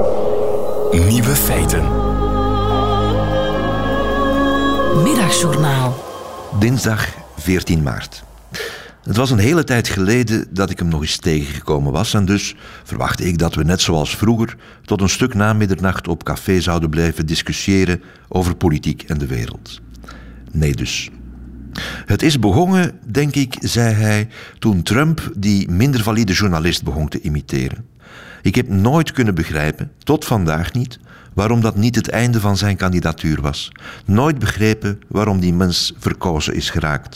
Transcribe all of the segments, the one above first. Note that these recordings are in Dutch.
Nieuwe feiten. Middagjournaal. Dinsdag 14 maart. Het was een hele tijd geleden dat ik hem nog eens tegengekomen was en dus verwachtte ik dat we net zoals vroeger tot een stuk na middernacht op café zouden blijven discussiëren over politiek en de wereld. Nee dus. Het is begonnen, denk ik, zei hij, toen Trump die minder valide journalist begon te imiteren. Ik heb nooit kunnen begrijpen, tot vandaag niet, waarom dat niet het einde van zijn kandidatuur was. Nooit begrepen waarom die mens verkozen is geraakt.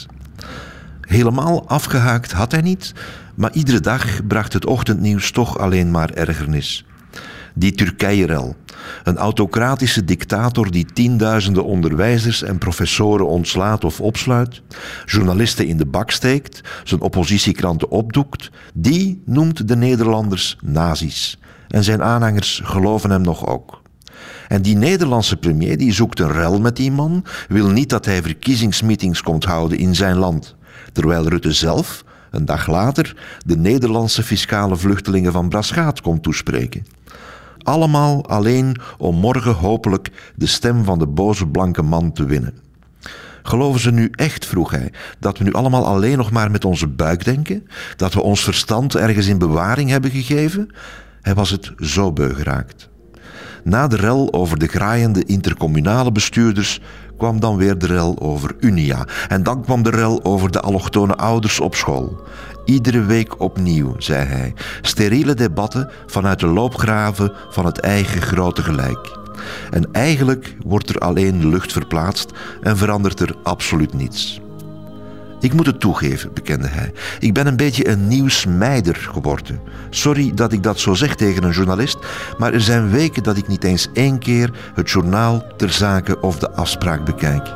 Helemaal afgehaakt had hij niet, maar iedere dag bracht het ochtendnieuws toch alleen maar ergernis. Die Turkije-rel. Een autocratische dictator die tienduizenden onderwijzers en professoren ontslaat of opsluit, journalisten in de bak steekt, zijn oppositiekranten opdoekt, die noemt de Nederlanders nazi's. En zijn aanhangers geloven hem nog ook. En die Nederlandse premier die zoekt een rel met die man, wil niet dat hij verkiezingsmeetings komt houden in zijn land. Terwijl Rutte zelf, een dag later, de Nederlandse fiscale vluchtelingen van Braschaat komt toespreken. Allemaal alleen om morgen hopelijk de stem van de boze blanke man te winnen. Geloven ze nu echt, vroeg hij, dat we nu allemaal alleen nog maar met onze buik denken? Dat we ons verstand ergens in bewaring hebben gegeven? Hij was het zo beu geraakt. Na de rel over de graaiende intercommunale bestuurders kwam dan weer de rel over Unia. En dan kwam de rel over de allochtone ouders op school. Iedere week opnieuw, zei hij. Steriele debatten vanuit de loopgraven van het eigen grote gelijk. En eigenlijk wordt er alleen de lucht verplaatst en verandert er absoluut niets. Ik moet het toegeven, bekende hij. Ik ben een beetje een nieuwsmeider geworden. Sorry dat ik dat zo zeg tegen een journalist, maar er zijn weken dat ik niet eens 1 keer het journaal ter zake of de afspraak bekijk.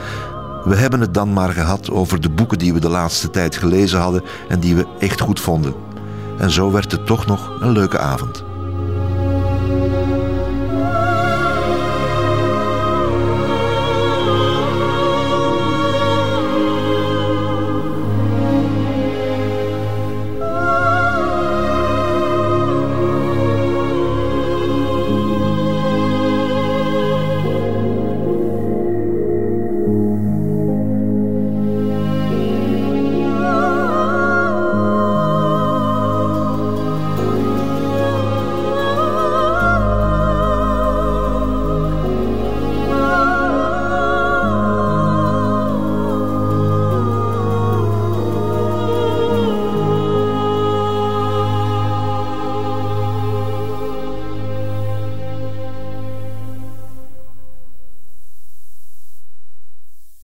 We hebben het dan maar gehad over de boeken die we de laatste tijd gelezen hadden en die we echt goed vonden. En zo werd het toch nog een leuke avond.